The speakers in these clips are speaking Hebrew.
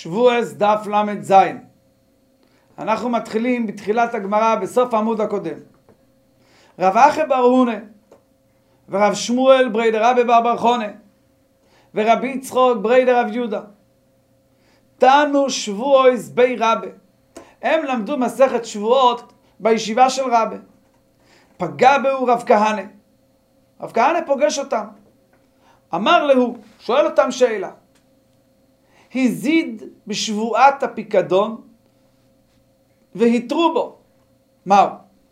שבועס דף ל"ז. אנחנו מתחילים בתחילת הגמרא בסוף העמוד הקודם. רב אחי בר הונא ורב שמואל בריידר רבי בר בר חונה ורבי יצחוק בריידר רב יהודה תנו שבועס בי רבי. הם למדו מסכת שבועות בישיבה של רבי. פגע בהו רב כהנא. רב כהנא פוגש אותם. אמר להו, שואל אותם שאלה. הזיד בשבועת הפיקדון והתרו בו. מהו?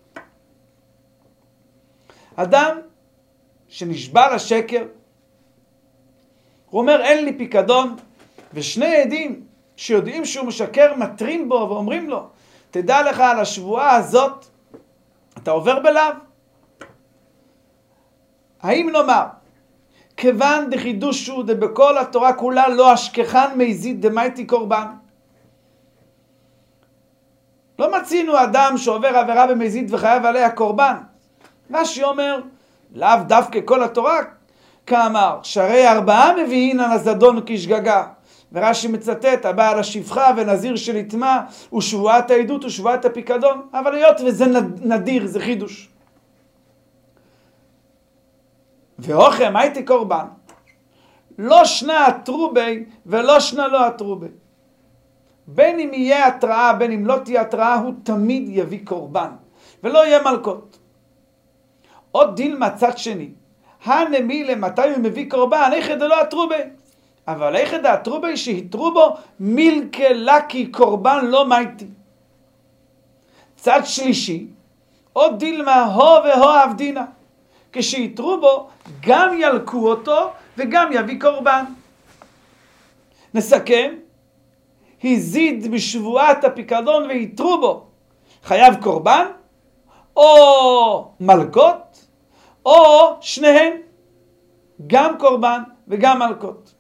אדם שנשבע לשקר, הוא אומר אין לי פיקדון, ושני עדים שיודעים שהוא משקר מטרים בו ואומרים לו, תדע לך על השבועה הזאת, אתה עובר בלאו. האם נאמר, כיוון דחידושו דבכל התורה כולה לא אשכחן מזיד דמייתי קורבן. לא מצינו אדם שעובר עבירה במזיד וחייב עליה קורבן. רש"י אומר, לאו דווקא כל התורה, כאמר, שהרי 4 מביאין על הזדון כשגגה. ורש"י מצטט, הבעל השפחה ונזיר שנטמא, ושבועת העדות ושבועת הפיקדון. אבל היות וזה נדיר, זה חידוש. ואוכם הייתי קורבן, לא שנה עתרו בי ולא שנה לא עתרו בי. בין אם יהיה התראה בין אם לא תהיה התראה, הוא תמיד יביא קורבן ולא יהיה מלכות. עוד דין מצד שני, הנמילה מתי הוא מביא קורבן, איכד לא עתרו בי. אבל איכד עתרו בי שהתרו בו מילכה לקי קורבן לא מייתי. צד שלישי, עוד דילמה הו והו עבדינה. כשיתרו בו, גם ילקו אותו וגם יביא קורבן. נסכם, הזיד בשבועת הפיקדון ויתרו בו, חייב קורבן, או מלכות, או שניהם, גם קורבן וגם מלכות.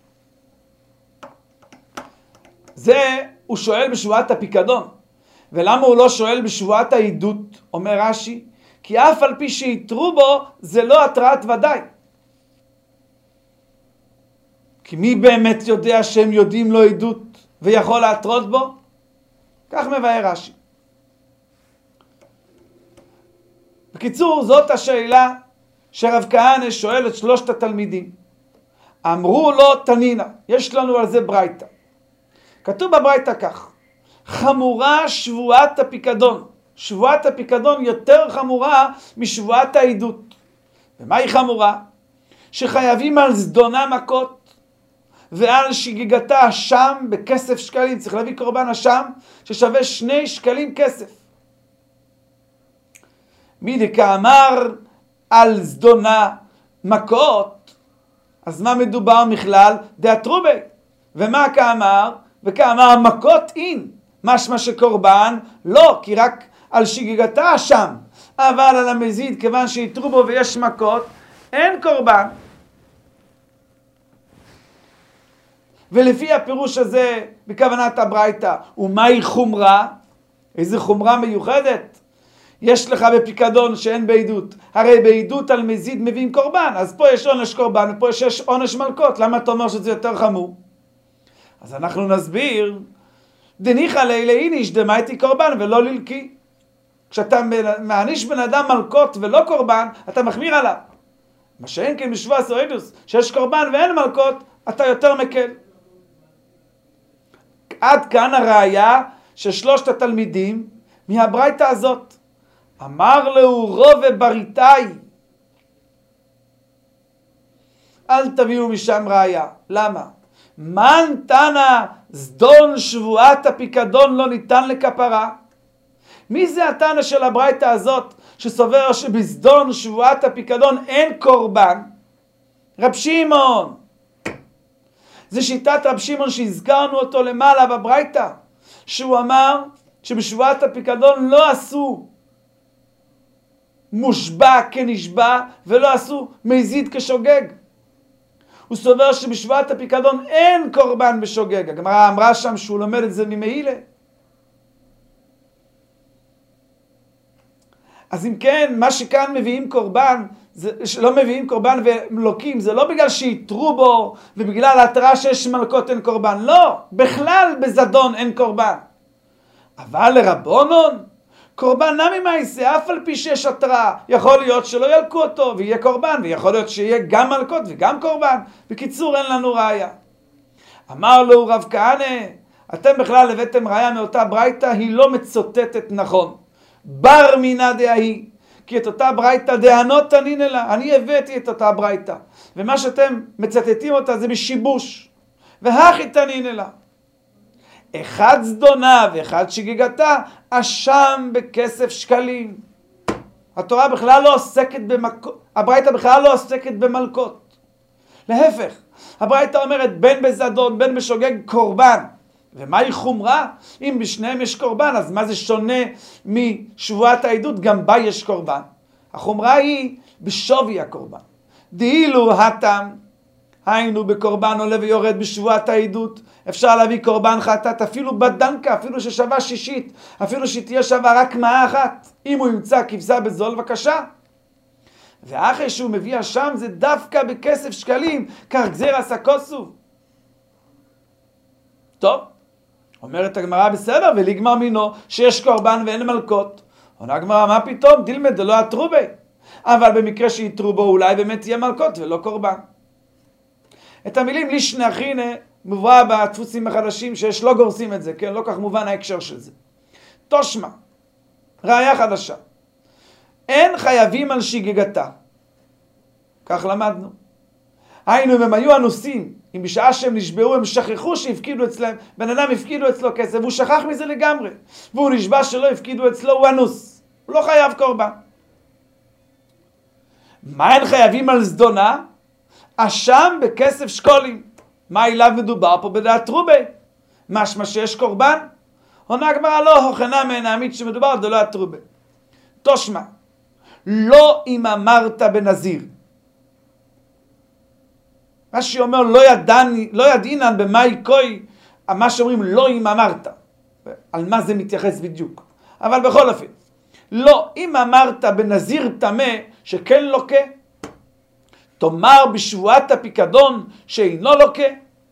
זה הוא שואל בשבועת הפיקדון. ולמה הוא לא שואל בשבועת העדות? אומר רש"י, כי אף על פי שיתרו בו, זה לא התראת ודאי. כי מי באמת יודע שהם יודעים לו עדות ויכול להתרות בו? כך מבאר רש"י. בקיצור, זאת השאלה שרב כהנא שואל את 3 התלמידים. אמרו לו תנינה, יש לנו על זה ברייתא. כתוב בברייתא כך, חמורה שבועת הפיקדון. שבועת הפיקדון יותר חמורה משבועת העדות. ומה היא חמורה? שחייבים על זדונה מכות ועל שגיגתה אשם בכסף שקלים. צריך להביא קורבן אשם ששווה 2 שקלים כסף. מי דקאמר על זדונה מכות, אז מה מדובר מכלל? דעתרו בי. ומה כאמר? וכאמר מכות אין. משמע שקורבן לא, כי רק על שגיגתה שם, אבל על המזיד, כיוון שיתרו בו ויש מכות, אין קורבן. ולפי הפירוש הזה, בכוונת הברייתא, ומהי חומרה? איזה חומרה מיוחדת? יש לך בפיקדון שאין בעדות. הרי בעדות על מזיד מביאים קורבן, אז פה יש עונש קורבן, ופה יש עונש מלכות. למה אתה אומר שזה יותר חמור? אז אנחנו נסביר, דניחא לילה איניש דמייתי קורבן ולא ללקי. כשאתה מעניש בן אדם מלכות ולא קורבן, אתה מחמיר עליו. מה שאין כן בשבוע סועדוס, שיש קורבן ואין מלכות, אתה יותר מקל. עד כאן הראיה של 3 התלמידים מהברייתא הזאת. אמר לו רובה בריתאי, אל תביאו משם ראיה. למה? מן תנא זדון שבועת הפיקדון לא ניתן לכפרה. מי זה התנא של הברייתא הזאת שסובר שבזדון שבועת הפיקדון אין קורבן? רב שמעון. זה שיטת רב שמעון שהזכרנו אותו למעלה בברייתא, שהוא אמר שבשבועת הפיקדון לא עשו מושבע כנשבע ולא עשו מזיד כשוגג. הוא סובר שבשבועת הפיקדון אין קורבן בשוגג. הגמרא אמרה שם שהוא לומד את זה ממעילה. אז אם כן, מה שכאן מביאים קורבן שלא מביאים קורבן ולוקים, זה לא בגלל שיתרו בו ובגלל ההתראה שיש מלכות אין קורבן, לא, בכלל בזדון אין קורבן. אבל לרבונון, קורבן נמי מייסה, אף על פי שיש התראה, יכול להיות שלא ילקו אותו ויהיה קורבן, ויכול להיות שיהיה גם מלכות וגם קורבן. בקיצור, אין לנו ראיה. אמר לו רב כהנא, אתם בכלל הבאתם ראיה מאותה ברייתא, היא לא מצוטטת נכון. בר מינא דהי, כי את אותה ברייתא דענות תנין אלא, אני הבאתי את אותה ברייתא, ומה שאתם מצטטים אותה זה בשיבוש, והכי תנין אלא. אחד זדונה ואחד שגיגתה, אשם בכסף שקלים. התורה בכלל לא עוסקת הברייתא בכלל לא עוסקת במלכות. להפך, הברייתא אומרת בין בזדון, בין בשוגג קורבן. ומהי חומרה? אם בשניהם יש קורבן, אז מה זה שונה משבועת העדות? גם בה יש קורבן. החומרה היא בשווי הקורבן. דאילו התם, היינו בקורבן עולה ויורד בשבועת העדות, אפשר להביא קורבן חטאת אפילו בדנקה, אפילו ששווה שישית, אפילו שתהיה שווה רק מאה אחת. אם הוא ימצא כבשה בזול, בבקשה. ואחרי שהוא מביא השם זה דווקא בכסף שקלים, כך גזיר עשה כוסו. טוב, אומרת הגמרא בסדר, ולגמר מינו שיש קורבן ואין מלכות. עונה הגמרא, מה פתאום? דילמד דלא עטרו בי. אבל במקרה שיתרו בו אולי באמת תהיה מלכות ולא קורבן. את המילים לישנא אחינא מובא בדפוסים החדשים שיש לא גורסים את זה, כן? לא כך מובן ההקשר של זה. תושמע, ראיה חדשה. אין חייבים על שגיגתה. כך למדנו. היינו, אם הם היו אנוסים, אם בשעה שהם נשבעו הם שכחו שהפקידו אצלם, בן אדם הפקידו אצלו כסף, והוא שכח מזה לגמרי. והוא נשבע שלא הפקידו אצלו, הוא אנוס. הוא לא חייב קורבן. מה אין חייבים על זדונה? אשם בכסף שקולים. מה אליו מדובר פה בדעת רובי? משמע שיש קורבן? עונה הגמרא לא הוכנה מהנעמית שמדובר דלא רובי. תושמע, לא אם אמרת בנזיר. מה שאומר לא ידעינן במאי קוי, מה שאומרים לא אם אמרת. על מה זה מתייחס בדיוק. אבל בכל אופן, לא אם אמרת בנזיר טמא שכן לוקה, תאמר בשבועת הפיקדון שאינו לוקה,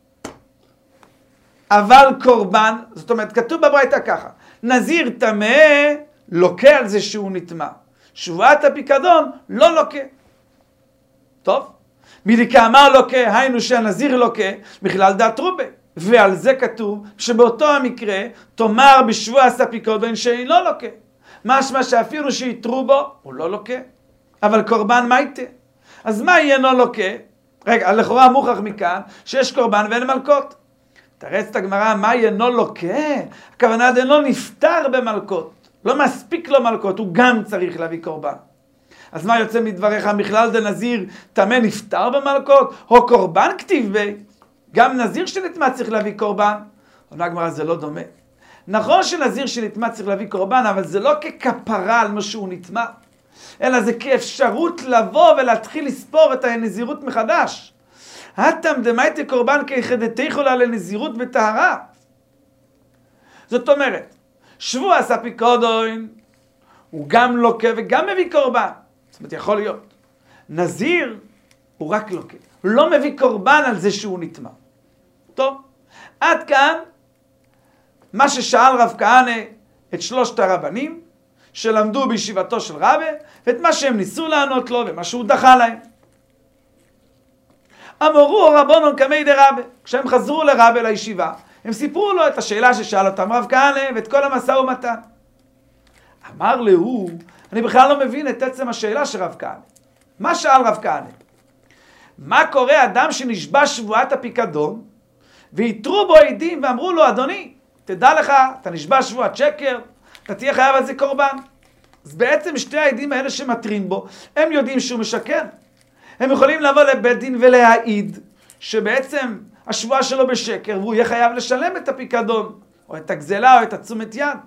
אבל קורבן, זאת אומרת כתוב בברייתא ככה, נזיר טמא לוקה על זה שהוא נטמא, שבועת הפיקדון לא לוקה. טוב, מדכאמר לוקה, היינו שהנזיר לוקה, בכלל דעת רובי, ועל זה כתוב שבאותו המקרה תאמר בשבועת הפיקדון שאינו לוקה, משמע שאפילו שיתרו בו הוא לא לוקה, אבל קורבן מה יתה? אז מה אינו לוקה? רגע, לכאורה מוכח מכאן שיש קורבן ואין מלכות. תרץ את הגמרא, מה אינו לוקה? הכוונה דאינו נפטר במלכות. לא מספיק לו מלכות, הוא גם צריך להביא קורבן. אז מה יוצא מדבריך? מכלל דנזיר טמא נפטר במלכות? או קורבן כתיב בי? גם נזיר שנטמא צריך להביא קורבן? עונה הגמרא, זה לא דומה. נכון שנזיר שנטמא צריך להביא קורבן, אבל זה לא ככפרה על מה שהוא נטמא. אלא זה כאפשרות לבוא ולהתחיל לספור את הנזירות מחדש. התם דמייתי קורבן כיחדתי לה לנזירות בטהרה. זאת אומרת, שבוע ספיקודוין הוא גם לוקה וגם מביא קורבן. זאת אומרת, יכול להיות. נזיר הוא רק לוקה. הוא לא מביא קורבן על זה שהוא נטמא. טוב, עד כאן מה ששאל רב כהנא את שלושת הרבנים, שלמדו בישיבתו של רבי, ואת מה שהם ניסו לענות לו, ומה שהוא דחה להם. אמרו רבונון קמי דרבי, כשהם חזרו לרבי לישיבה, הם סיפרו לו את השאלה ששאל אותם רב כהנא, ואת כל המשא ומתן. אמר לו, אני בכלל לא מבין את עצם השאלה של רב כהנא. מה שאל רב כהנא? מה קורה אדם שנשבע שבועת הפיקדון, ויתרו בו עדים ואמרו לו, אדוני, תדע לך, אתה נשבע שבועת שקר, אתה תהיה חייב על זה קורבן. אז בעצם שתי העדים האלה שמטרים בו, הם יודעים שהוא משקר. הם יכולים לבוא לבית דין ולהעיד שבעצם השבועה שלו בשקר, והוא יהיה חייב לשלם את הפיקדון, או את הגזלה, או את התשומת יד.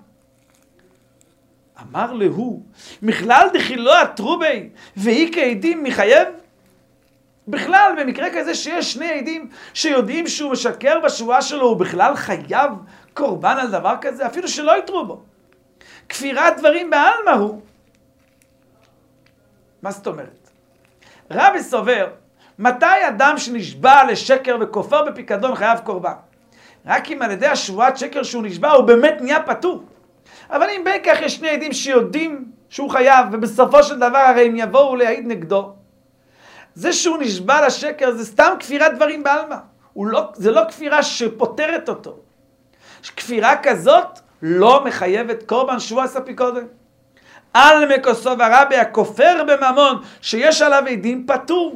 אמר לו, מכלל דחילו עטרו בי, והיא כעדים מחייב? בכלל, במקרה כזה שיש שני עדים שיודעים שהוא משקר בשבועה שלו, הוא בכלל חייב קורבן על דבר כזה, אפילו שלא יתרו בו. כפירת דברים בעלמא הוא. מה זאת אומרת? רבי סובר, מתי אדם שנשבע לשקר וכופר בפיקדון חייב קורבן? רק אם על ידי השבועת שקר שהוא נשבע הוא באמת נהיה פטור. אבל אם בין כך יש שני עדים שיודעים שהוא חייב, ובסופו של דבר הרי הם יבואו להעיד נגדו, זה שהוא נשבע לשקר זה סתם כפירת דברים בעלמא. זה לא כפירה שפותרת אותו. כפירה כזאת לא מחייבת קורבן שבועת הפיקדון. על מקוסו ורבי הכופר בממון שיש עליו עדים פטור.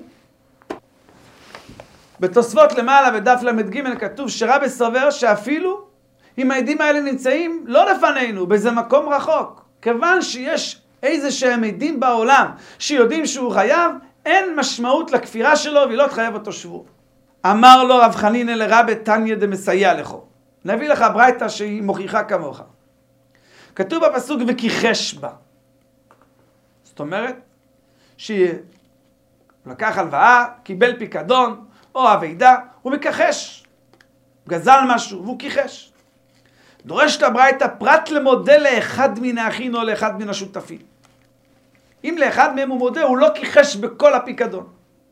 בתוספות למעלה בדף למד כתוב שרבי סובר שאפילו אם העדים האלה נמצאים לא לפנינו, באיזה מקום רחוק, כיוון שיש איזה שהם עדים בעולם שיודעים שהוא חייב, אין משמעות לכפירה שלו והיא לא תחייב אותו שבוע. אמר לו רב חנינא לרבי תניא דמסייע לכו. נביא לך ברייתא שהיא מוכיחה כמוך. כתוב בפסוק וכיחש בה. זאת אומרת שלקח הלוואה, קיבל פיקדון או אבידה, הוא מכחש. גזל משהו והוא כיחש. דורשת הברייתא פרט למודה לאחד מן האחים או לאחד מן השותפים. אם לאחד מהם הוא מודה, הוא לא כיחש בכל הפיקדון.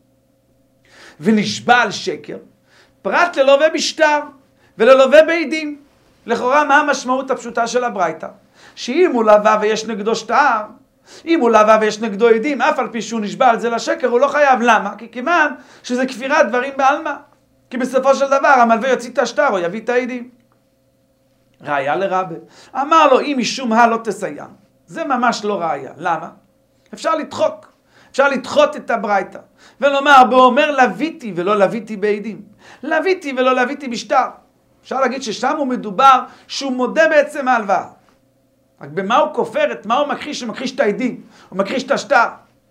ונשבע על שקר, פרט ללווה בשטר וללווה בעדים. לכאורה מה המשמעות הפשוטה של הברייתא? שאם הוא לווה ויש נגדו שטר, אם הוא לווה ויש נגדו עדים, אף על פי שהוא נשבע על זה לשקר, הוא לא חייב. למה? כי כיוון שזה כפירת דברים בעלמא. כי בסופו של דבר המלווה יוציא את השטר או יביא את העדים. ראיה לרבי. אמר לו, אם משום מה לא תסיים. זה ממש לא ראיה. למה? אפשר לדחוק. אפשר לדחות את הברייתא. ולומר, באומר לוויתי ולא לוויתי בעדים. לוויתי ולא לוויתי בשטר. אפשר להגיד ששם הוא מדובר שהוא מודה בעצם ההלוואה. רק במה הוא כופר? את מה הוא מכחיש? הוא מכחיש את העדים. הוא מכחיש את השטר.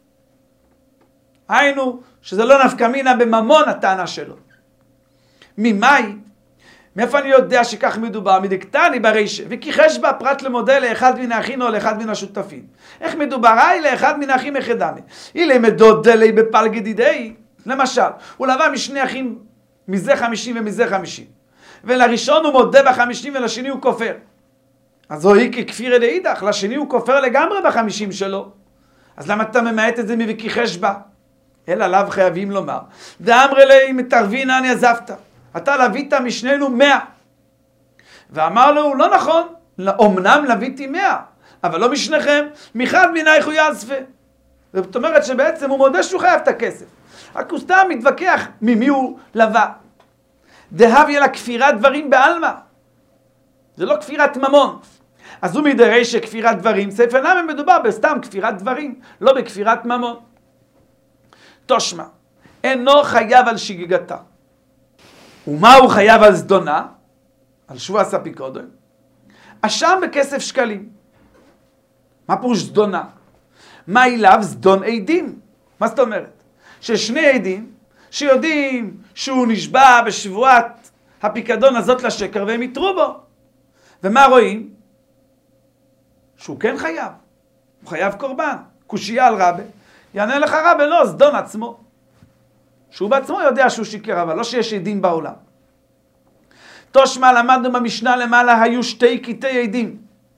היינו, שזה לא נפקא מינה בממון הטענה שלו. ממאי? מאיפה אני יודע שכך מדובר? מדקתני ברישא, וכיחש בה פרט למודה לאחד מן האחים או לאחד מן השותפים. איך מדובר? לאחד מן האחים יחדני. אילי מדוד דלי בפלגי דידי. למשל, הוא לווה משני אחים, מזה 50 ומזה 50. ולראשון הוא מודה ב50 ולשני הוא כופר. אז הוא ככפירא דאידך, לשני הוא כופר לגמרי ב50 שלו. אז למה אתה ממעט את זה מכיחש בה? אלא עליו חייבים לומר. דאמרי לי מתערבין אני עזבת. אתה לווית משנינו 100. ואמר לו, לא נכון, אמנם לוויתי 100, אבל לא משניכם, מחד מנייך הוא יעזפה. זאת אומרת שבעצם הוא מודה שהוא חייב את הכסף. רק הוא סתם מתווכח ממי הוא לווה. דהביא לה כפירת דברים בעלמא. זה לא כפירת ממון. אז הוא מדרש שכפירת דברים, ספר למה מדובר בסתם כפירת דברים, לא בכפירת ממון. תושמע, אינו חייב על שגיגתה. ומה הוא חייב על זדונה? על שבועת הפיקדון. אשם בכסף שקלים. מה פירוש זדונה? מה אליו? זדון עדים. מה זאת אומרת? ששני עדים שיודעים שהוא נשבע בשבועת הפיקדון הזאת לשקר והם יתרו בו. ומה רואים? שהוא כן חייב. הוא חייב קורבן. קושייה על רבי. יענה לך רבי, לא, זדון עצמו. שהוא בעצמו יודע שהוא שיקר, אבל לא שיש עדים בעולם. תושמע, למדנו במשנה למעלה, היו שתי קטעי עדים.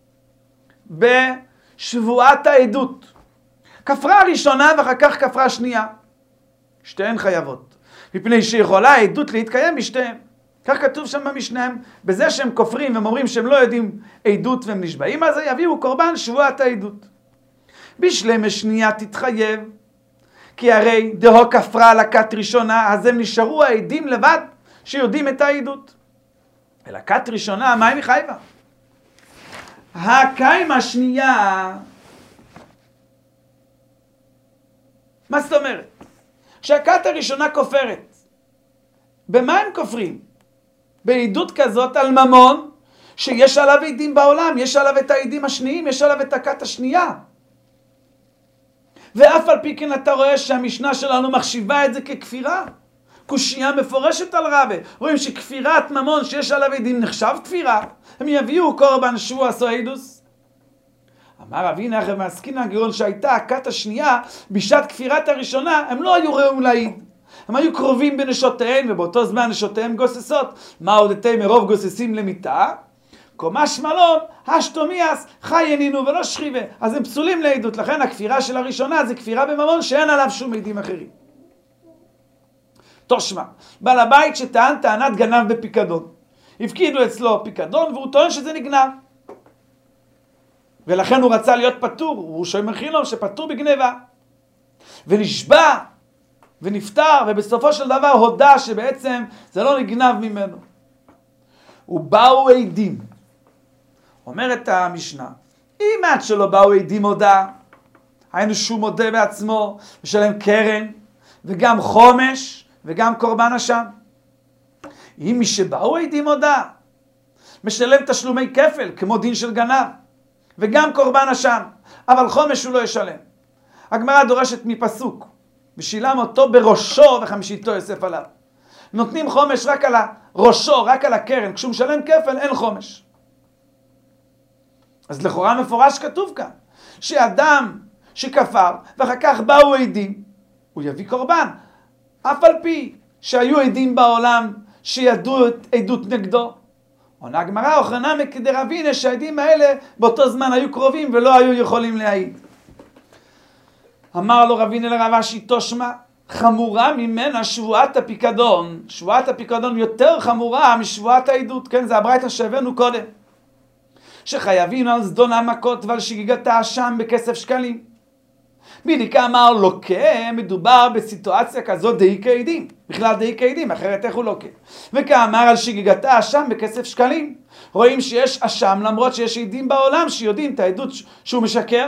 בשבועת העדות. כפרה ראשונה ואחר כך כפרה שנייה. שתיהן חייבות. מפני שיכולה העדות להתקיים בשתיהן. כך כתוב שם במשנהם, בזה שהם כופרים והם אומרים שהם לא יודעים עדות והם נשבעים, אז יביאו קורבן שבועת העדות. בשלמה שנייה תתחייב. כי הרי דהו כפרה על הכת ראשונה, אז הם נשארו העדים לבד שיודעים את העדות. אלא כת ראשונה, מה היא חייבה? הקיים השנייה, מה זאת אומרת? שהכת הראשונה כופרת. במה הם כופרים? בעדות כזאת על ממון, שיש עליו עדים בעולם, יש עליו את העדים השניים, יש עליו את הכת השנייה. ואף על פי כן אתה רואה שהמשנה שלנו מחשיבה את זה ככפירה. קושייה מפורשת על רבי. רואים שכפירת ממון שיש עליו עדים נחשב כפירה. הם יביאו קורבן שבוע סועדוס. אמר רבי נחמן מעסקינן הגאון שהייתה הכת השנייה בשעת כפירת הראשונה, הם לא היו ראויים להעיד. הם היו קרובים בנשותיהם ובאותו זמן נשותיהם גוססות. מה עודתי מרוב גוססים למיטה? קומה שמלון, השתומיאס, חי ינינו ולא שכיבה. אז הם פסולים לעדות. לכן הכפירה של הראשונה זה כפירה בממון שאין עליו שום עדים אחרים. תושמע, בעל הבית שטען טענת גנב בפיקדון. הפקידו אצלו פיקדון והוא טוען שזה נגנב. ולכן הוא רצה להיות פטור, הוא שומר חילום שפטור בגניבה. ונשבע ונפטר, ובסופו של דבר הודע שבעצם זה לא נגנב ממנו. ובאו עדים. אומרת המשנה, אם עד שלא באו עדים הודע, היינו שהוא מודה בעצמו, משלם קרן, וגם חומש, וגם קורבן אשם. אם מי שבאו עדים הודע, משלם תשלומי כפל, כמו דין של גנב, וגם קורבן אשם, אבל חומש הוא לא ישלם. הגמרא דורשת מפסוק, ושילם אותו בראשו וחמישיתו יוסף עליו. נותנים חומש רק על הראשו, רק על הקרן, כשהוא משלם כפל אין חומש. אז לכאורה מפורש כתוב כאן, שאדם שכפר ואחר כך באו עדים, הוא יביא קורבן, אף על פי שהיו עדים בעולם שידעו עדות נגדו. עונה הגמרא, אוכרנה מכדרבינן, שהעדים האלה באותו זמן היו קרובים ולא היו יכולים להעיד. אמר לו רבינן לרב אשי, תושמע, חמורה ממנה שבועת הפיקדון. שבועת הפיקדון יותר חמורה משבועת העדות. כן, זה הברייתא שהבאנו קודם. שחייבים על זדון המכות ועל שגיגת האשם בכסף שקלים. בדיקה אמר לוקה, מדובר בסיטואציה כזאת די כעדים. בכלל די כעדים, אחרת איך הוא לוקה. וכאמר על שגיגת האשם בכסף שקלים. רואים שיש אשם למרות שיש עדים בעולם שיודעים את העדות שהוא משקר.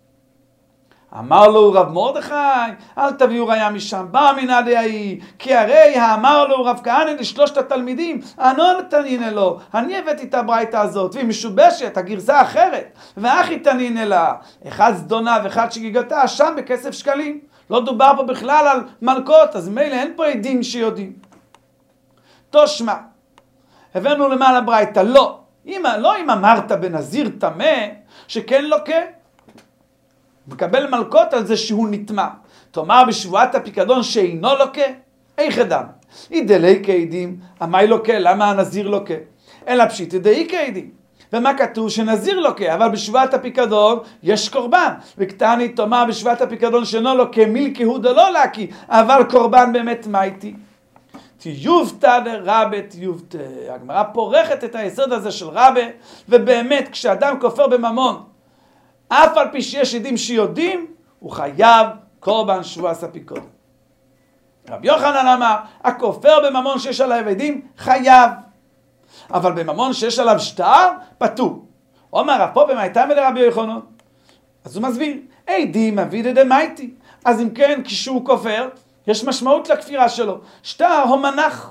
אמר לו רב מרדכי, אל תביאו ראיה משם, בא מנא דאי, כי הרי אמר לו רב כהנא לשלושת התלמידים, אנון תנין לו, אני הבאתי את הברייתא הזאת, והיא משובשת, הגרסה אחרת, ואחי תנין לה, אחד זדונה ואחד שגיגתה, שם בכסף שקלים. לא דובר פה בכלל על מלכות, אז מילא אין פה עדים שיודעים. תושמע, הבאנו למעלה ברייתא, לא אם אמרת בנזיר טמא, שכן לוקה, מקבל מלכות על זה שהוא נטמע. תאמר בשבועת הפיקדון שאינו לוקה, איך אדם? אידלי כעדים, המאי לוקה, למה הנזיר לוקה? אלא פשיט אידאי כעדים. ומה כתוב? שנזיר לוקה, אבל בשבועת הפיקדון יש קורבן. וקטני תאמר בשבועת הפיקדון שאינו לוקה, מילקהו דלא לקי, אבל קורבן באמת מה איתי? תיובתא דרבא תיובתא. הגמרא פורכת את היסוד הזה של רבא, ובאמת כשאדם כופר בממון, אף על פי שיש עדים שיודעים, הוא חייב קורבן שבועת הפיקדון. רבי יוחנן אמר, הכופר בממון שיש עליו עדים, חייב. אבל בממון שיש עליו שטר, פטור. אומר רב פופא מאי תמי לרבי יוחנן. אז הוא מסביר, עדים אבידא דמייטי. אז אם כן, כשהוא כופר, יש משמעות לכפירה שלו. שטר הוא מנח.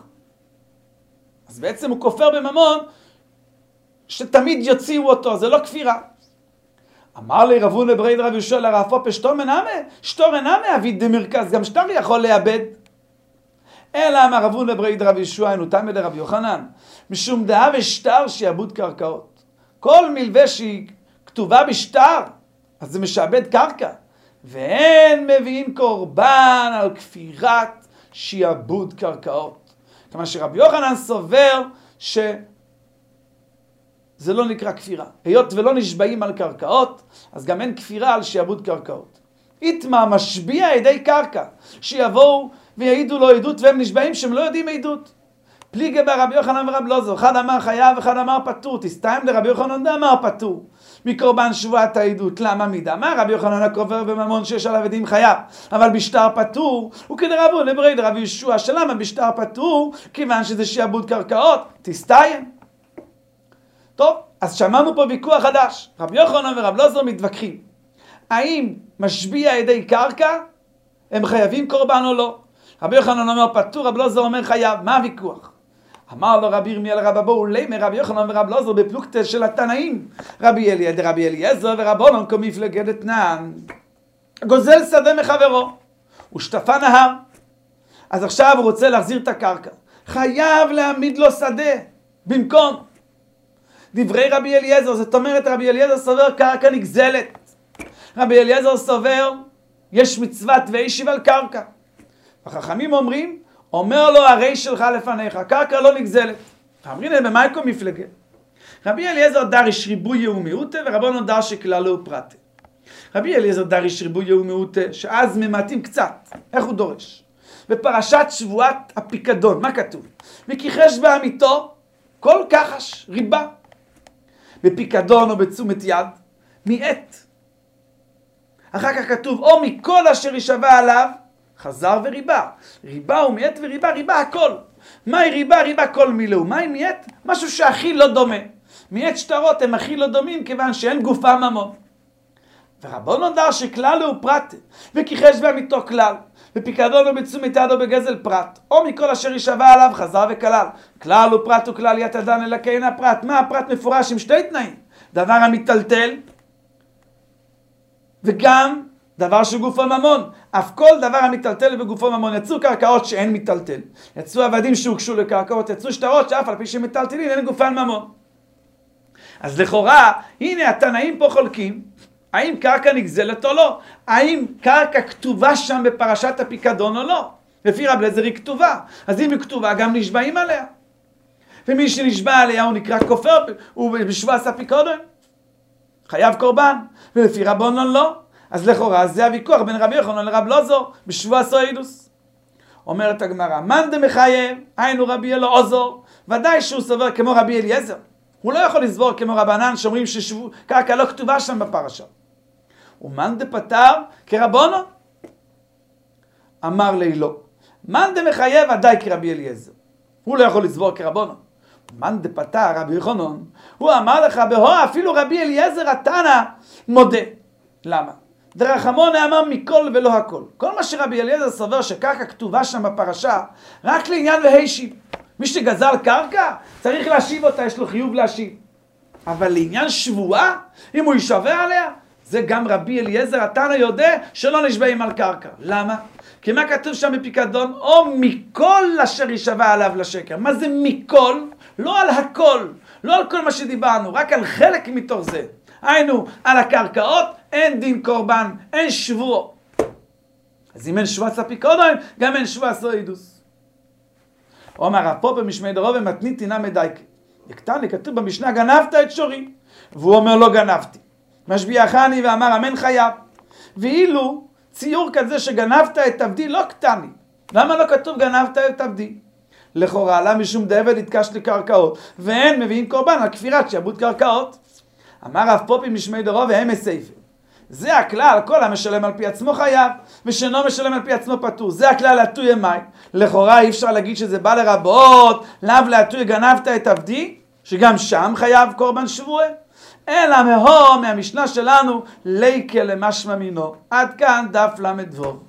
אז בעצם הוא כופר בממון, שתמיד יוציאו אותו, זה לא כפירה. אמר לי רב הונא ברי דרב יהושע לרב פופא, שטור אינמה אביד דמרכז, גם שטר יכול לאבד. אלא אמר רב הונא ברי דרב יהושע, אינו תמי לרב יוחנן, משום דאה ושטר שיעבוד קרקעות. כל מלווה שהיא כתובה בשטר, אז זה משעבד קרקע. ואין מביאים קורבן על כפירת שיעבוד קרקעות. כמה שרבי יוחנן סובר זה לא נקרא כפירה. היות ולא נשבעים על קרקעות, אז גם אין כפירה על שיעבוד קרקעות. איתמה משביע עדי קרקע, שיבואו ויעידו לו עדות, והם נשבעים שהם לא יודעים עדות. פליגי ברבי יוחנן ורב אלעזר, אחד אמר חייב, אחד אמר פטור. תסתיים לרבי יוחנן דאמר פטור. מקורבן שבועת העדות, למה מידה? מה רבי יוחנן הכופר בממון שיש עליו עדים חייב, אבל בשטר פטור, וכדרב הונא ברי דרב יהושע, שלמה בשטר פטור? כיוון שזה שיעבוד קרקעות. תסתיים. טוב, אז שמענו פה ויכוח חדש. רבי יוחנן ורב אלעזר מתווכחים. האם משביע ידי קרקע הם חייבים קורבן או לא? רבי יוחנן אומר פטור, רב אלעזר אומר חייב. מה הוויכוח? אמר לו רבי ירמיה לרב אבהו לימי רבי יוחנן ורב אלעזר בפלוגתא של התנאים. רבי אליעזר ורבונן כמפלגה דתנן. גוזל שדה מחברו, ושטפה נהר. אז עכשיו הוא רוצה להחזיר את הקרקע. חייב להעמיד לו שדה במקום. דברי רבי אליעזר, זאת אומרת רבי אליעזר סובר קרקע נגזלת. רבי אליעזר סובר יש מצוות וישיב על קרקע. החכמים אומרים, אומר לו הרי שלך לפניך, קרקע לא נגזלת. אמרינן במייקו מפלגה. רבי אליעזר דריש ריבויה ומיעוטה, ורבונן דרש כללה ופרטה. רבי אליעזר דריש ריבויה ומיעוטה, שאז ממעטים קצת. איך הוא דורש? בפרשת שבועת הפיקדון. מה כתוב? וכיחש בעמיתו כל כחש, ריבה. בפיקדון או בתשומת יד, מעט. אחר כך כתוב, או מכל אשר יישבע עליו, חזר וריבה. ריבה הוא מעט וריבה, ריבה הכל. מהי ריבה? ריבה כל מילאו. מהי מעט? משהו שהכי לא דומה. מעט שטרות הם הכי לא דומים, כיוון שאין גופה ממון. ורבנו דרש שכלל הוא פרט, וכיחש בעמיתו כלל, בפיקדון או בתשומת יד או בגזל פרט, או מכל אשר יישבע עליו חזר וכלל. כלל הוא פרט וכלל יתדן אלא כן הפרט. מה הפרט? מפורש עם שתי תנאים. דבר המטלטל, וגם דבר שהוא גופו ממון. אף כל דבר המטלטל בגופו ממון. יצאו קרקעות שאין מטלטל. יצאו עבדים שהוקשו לקרקעות. יצאו שטרות שאף על פי שמטלטלים אין גופן ממון. אז לכאורה, הנה התנאים פה חולקים. האם קרקע נגזלת או לא? האם קרקע כתובה שם בפרשת הפיקדון או לא? לפי רב אליעזר היא כתובה. אז אם היא כתובה גם נשבעים עליה. ומי שנשבע עליה הוא נקרא כופר, הוא בשבועת הפיקדון. חייב קורבן. ולפי רבנן לא. אז לכאורה זה הוויכוח בין רבי יוחנן לרב אלעזר בשבועת סועדוס. אומרת הגמרא, מאן דמחייב, היינו רבי אלעזר, ודאי שהוא סובר כמו רבי אליעזר. הוא לא יכול לסבור כמו רבנן שאומרים שקרקע לא כתובה שם בפרשה. ומאן דפטר כרבנן, אמר לי לא. מאן דמחייב ודאי כרבי אליעזר. הוא לא יכול לסבור כרבנן. מאן דפטר רבי יוחנן, הוא אמר לך בהו אפילו רבי אליעזר התנא מודה. למה? דרחמון אמר מכל ולא הכל. כל מה שרבי אליעזר סובר שקרקע כתובה שם בפרשה, רק לעניין והשיב. מי שגזל קרקע, צריך להשיב אותה, יש לו חיוב להשיב. אבל לעניין שבועה, אם הוא יישבע עליה, זה גם רבי אליעזר התנא יודע שלא נשבעים על קרקע. למה? כי מה כתוב שם בפיקדון? או מכל אשר יישבע עליו לשקר. מה זה מכל? לא על הכל. לא על כל מה שדיברנו, רק על חלק מתוך זה. היינו, על הקרקעות אין דין קורבן, אין שבוע. אז אם אין שבועת הפיקדון, גם אין שבועת סועדוס. אומר פה במשמי דרוב ומתנית תינה מדייקה. יקטני, כתוב במשנה, גנבת את שורי. והוא אומר לא גנבתי. משביעני ואמר אמן חייב. ואילו ציור כזה שגנבת את עבדי לא קטני. למה לא כתוב גנבת את עבדי? לכאורה, למה משום דאבל יתקש לקרקעות, ואין מביאים קורבן על כפירת שעבוד קרקעות. אמר רב פופי משמי דרוב והם הסייפה. זה הכלל, כל המשלם על פי עצמו חייב, ושאינו משלם על פי עצמו פטור. זה הכלל להטוי אמי. לכאורה אי אפשר להגיד שזה בא לרבות, לאו להטוי גנבת את עבדי, שגם שם חייב קורבן שבוע. אלא מהמשנה שלנו, ליקה למשמע מינו. עד כאן דף למדבור.